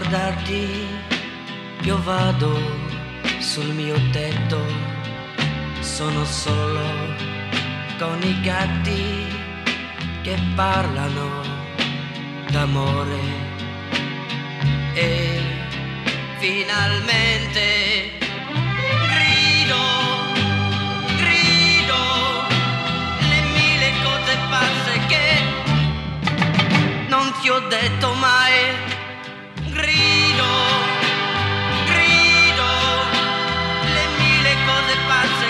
guardarti, io vado sul mio tetto, sono solo con i gatti che parlano d'amore e finalmente grido le mille cose pazze che non ti ho detto mai. Grido le mille cose pazze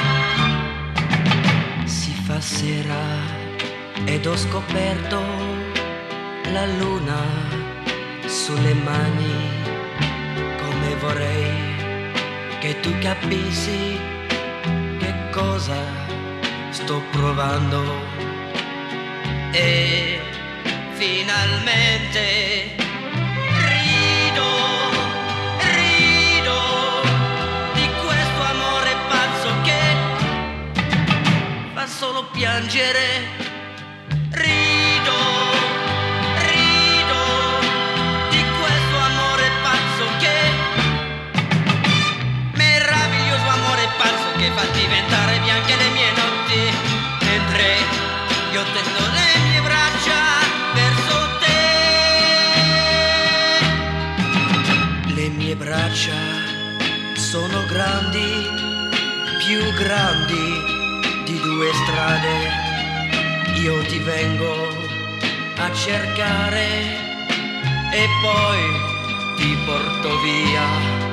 che si fa sera ed ho scoperto la luna sulle mani, come vorrei che tu capissi che cosa sto provando e finalmente rido di questo amore pazzo che fa solo piangere. Rido di questo amore pazzo che meraviglioso amore pazzo che fa diventare bianche le mie notti mentre io tendo le mie braccia verso te. Le mie braccia sono grandi, più grandi di due strade. Io ti vengo a cercare e poi ti porto via.